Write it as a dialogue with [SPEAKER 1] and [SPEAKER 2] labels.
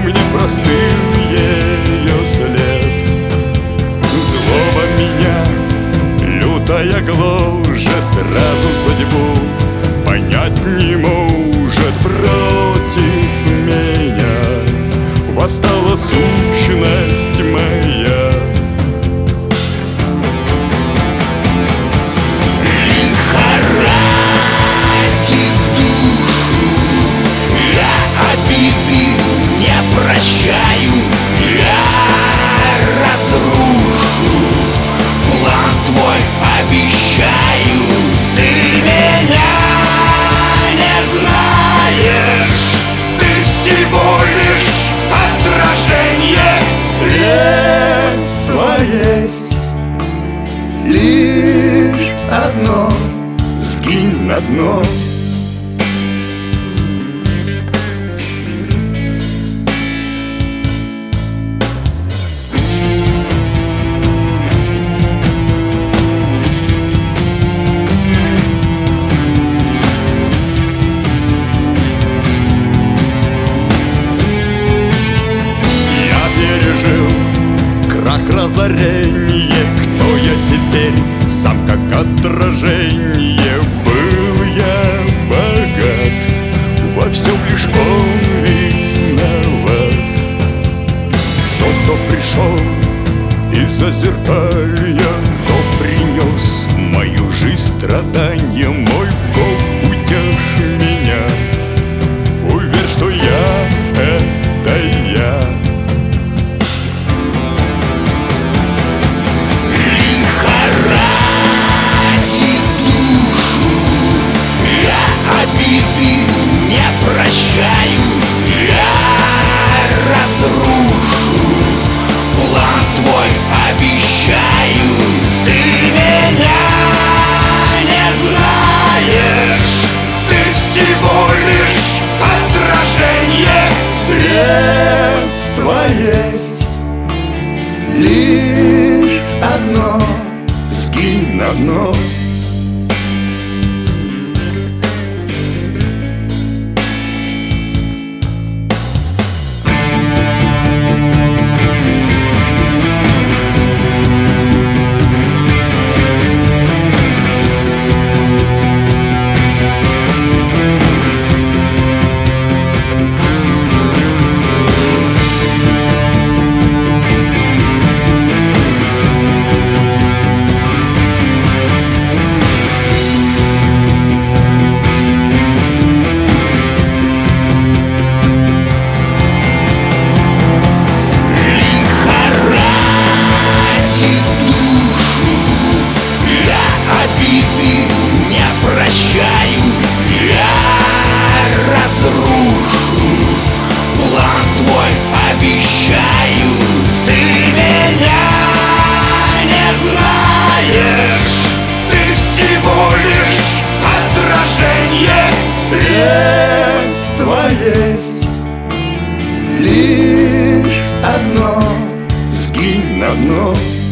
[SPEAKER 1] мне простым ее след. Злоба меня лютая гложет, разум судьбу понять не может. Против меня восстала сущность моя.
[SPEAKER 2] Лихорадит душу, я обиды не прощаю, я разрушу план твой, обещаю. Ты меня не знаешь, ты всего лишь отражение.
[SPEAKER 1] Средство есть лишь одно: сгинь на дно. Разорение, кто я теперь, сам как отражение. Был я богат, во всем лишь он виноват. Тот, кто пришел из-за зеркалья, кто принес в мою жизнь страдания. Мой Бог, утешь меня, уверь, что я — это я.
[SPEAKER 2] Обиды не прощаю, я разрушу план твой, обещаю. Ты меня не знаешь, ты всего лишь отражение.
[SPEAKER 1] Средство есть лишь одно: сгинь на дно.
[SPEAKER 2] Обиды не прощаю, я разрушу план твой, обещаю. Ты меня не знаешь, ты всего лишь отражение.
[SPEAKER 1] Средство есть лишь одно: сгинь на дно.